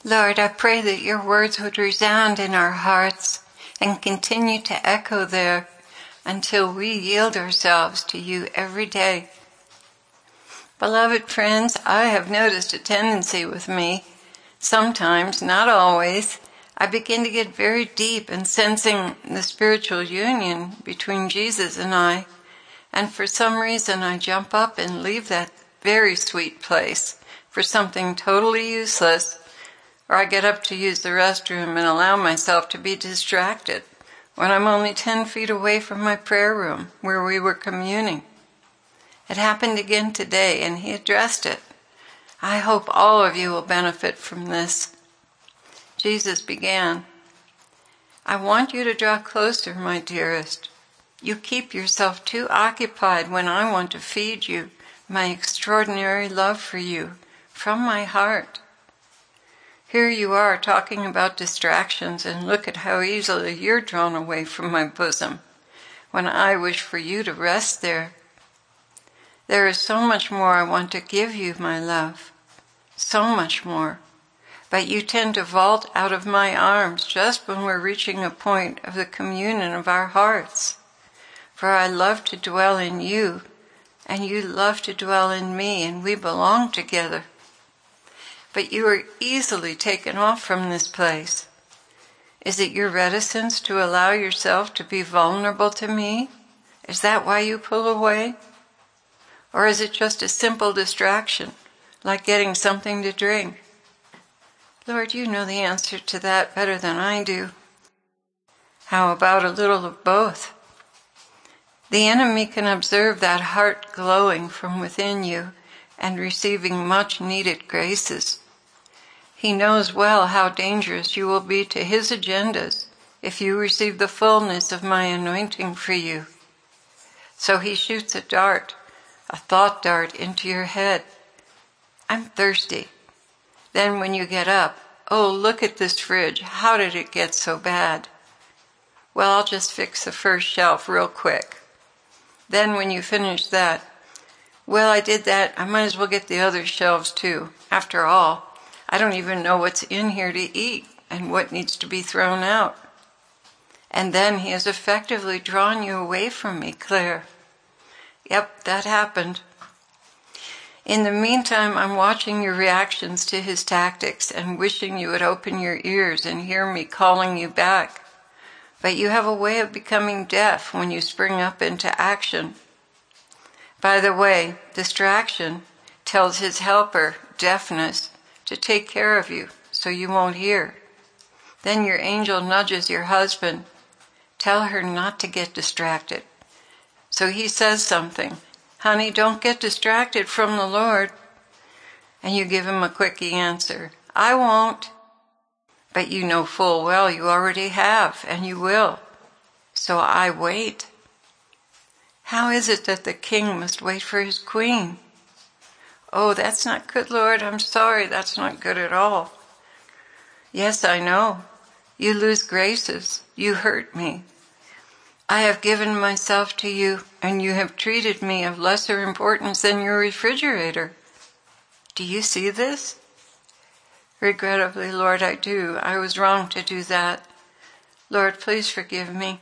Lord, I pray that your words would resound in our hearts and continue to echo there until we yield ourselves to you every day. Beloved friends, I have noticed a tendency with me. Sometimes, not always, I begin to get very deep in sensing the spiritual union between Jesus and I, and for some reason I jump up and leave that very sweet place for something totally useless, or I get up to use the restroom and allow myself to be distracted when I'm only 10 feet away from my prayer room where we were communing. It happened again today, and he addressed it. I hope all of you will benefit from this. Jesus began, I want you to draw closer, my dearest. You keep yourself too occupied when I want to feed you my extraordinary love for you from my heart. Here you are talking about distractions, and look at how easily you're drawn away from my bosom when I wish for you to rest there. There is so much more I want to give you, my love, so much more. But you tend to vault out of my arms just when we're reaching a point of the communion of our hearts. For I love to dwell in you, and you love to dwell in me, and we belong together. But you are easily taken off from this place. Is it your reticence to allow yourself to be vulnerable to me? Is that why you pull away? Or is it just a simple distraction, like getting something to drink? Lord, you know the answer to that better than I do. How about a little of both? The enemy can observe that heart glowing from within you and receiving much needed graces. He knows well how dangerous you will be to his agendas if you receive the fullness of my anointing for you. So he shoots a dart, a thought dart into your head. I'm thirsty. Then when you get up, oh, look at this fridge. How did it get so bad? Well, I'll just fix the first shelf real quick. Then when you finish that, well, I did that. I might as well get the other shelves too. After all, I don't even know what's in here to eat and what needs to be thrown out. And then he has effectively drawn you away from me, Claire. Yep, that happened. In the meantime, I'm watching your reactions to his tactics and wishing you would open your ears and hear me calling you back. But you have a way of becoming deaf when you spring up into action. By the way, distraction tells his helper, deafness, to take care of you so you won't hear. Then your angel nudges your husband. Tell her not to get distracted. So he says something. Honey, don't get distracted from the Lord. And you give him a quickie answer. I won't. But you know full well you already have, and you will. So I wait. How is it that the king must wait for his queen? Oh, that's not good, Lord. I'm sorry. That's not good at all. Yes, I know. You lose graces. You hurt me. I have given myself to you, and you have treated me of lesser importance than your refrigerator. Do you see this? Regrettably, Lord, I do. I was wrong to do that. Lord, please forgive me.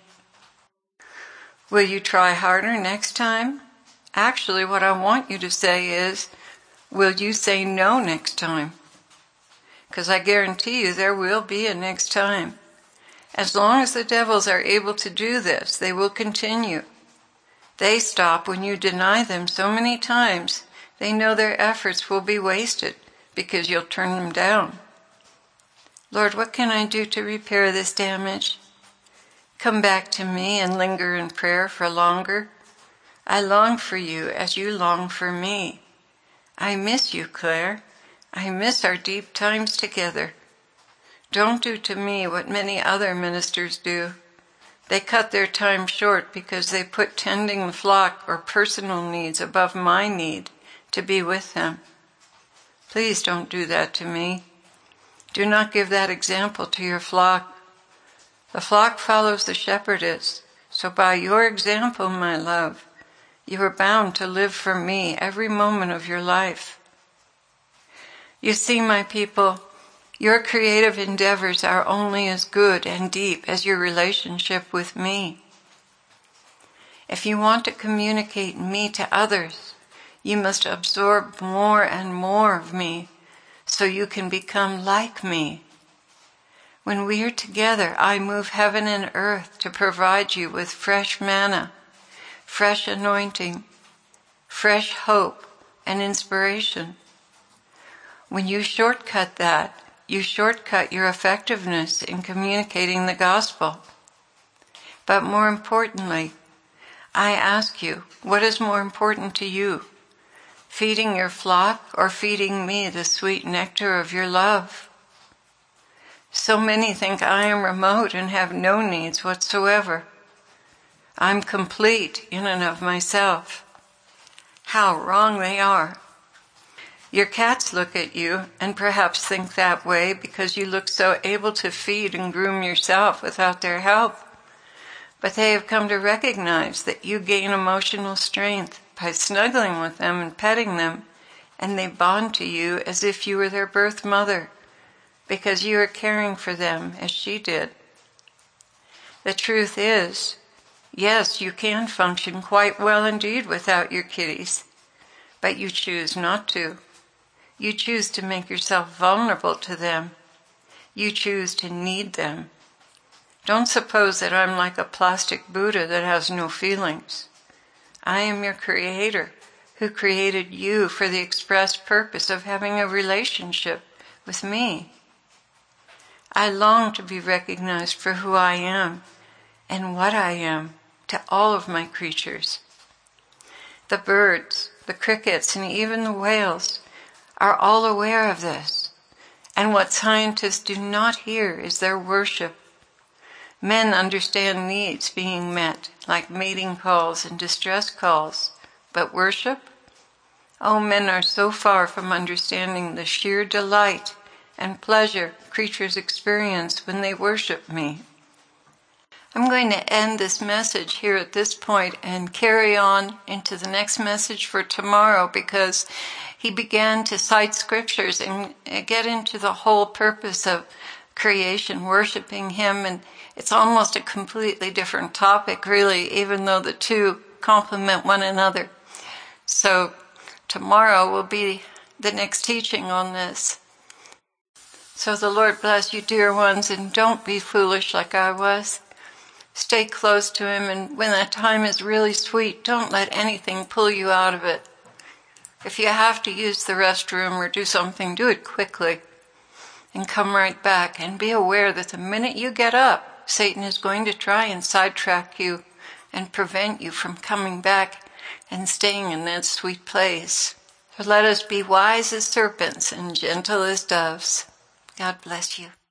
Will you try harder next time? Actually, what I want you to say is, will you say no next time? Because I guarantee you there will be a next time. As long as the devils are able to do this, they will continue. They stop when you deny them so many times, they know their efforts will be wasted because you'll turn them down. Lord, what can I do to repair this damage? Come back to me and linger in prayer for longer. I long for you as you long for me. I miss you, Claire. I miss our deep times together. Don't do to me what many other ministers do. They cut their time short because they put tending the flock or personal needs above my need to be with them. Please don't do that to me. Do not give that example to your flock. The flock follows the shepherdess, so by your example, my love, you are bound to live for me every moment of your life. You see, my people, Your creative endeavors are only as good and deep as your relationship with me. If you want to communicate me to others, you must absorb more and more of me so you can become like me. When we are together, I move heaven and earth to provide you with fresh manna, fresh anointing, fresh hope, and inspiration. When you shortcut that, you shortcut your effectiveness in communicating the gospel. But more importantly, I ask you, what is more important to you? Feeding your flock or feeding me the sweet nectar of your love? So many think I am remote and have no needs whatsoever. I'm complete in and of myself. How wrong they are. Your cats look at you and perhaps think that way because you look so able to feed and groom yourself without their help. But they have come to recognize that you gain emotional strength by snuggling with them and petting them, and they bond to you as if you were their birth mother, because you are caring for them as she did. The truth is, yes, you can function quite well indeed without your kitties, but you choose not to. You choose to make yourself vulnerable to them. You choose to need them. Don't suppose that I'm like a plastic Buddha that has no feelings. I am your creator, who created you for the express purpose of having a relationship with me. I long to be recognized for who I am and what I am to all of my creatures. The birds, the crickets, and even the whales are all aware of this. And what scientists do not hear is their worship. Men understand needs being met, like mating calls and distress calls. But worship? Oh, men are so far from understanding the sheer delight and pleasure creatures experience when they worship me. I'm going to end this message here at this point and carry on into the next message for tomorrow, because he began to cite scriptures and get into the whole purpose of creation, worshiping him, and it's almost a completely different topic, really, even though the two complement one another. So tomorrow will be the next teaching on this. So the Lord bless you, dear ones, and don't be foolish like I was. Stay close to him, and when that time is really sweet, don't let anything pull you out of it. If you have to use the restroom or do something, do it quickly and come right back, and be aware that the minute you get up, Satan is going to try and sidetrack you and prevent you from coming back and staying in that sweet place. So let us be wise as serpents and gentle as doves. God bless you.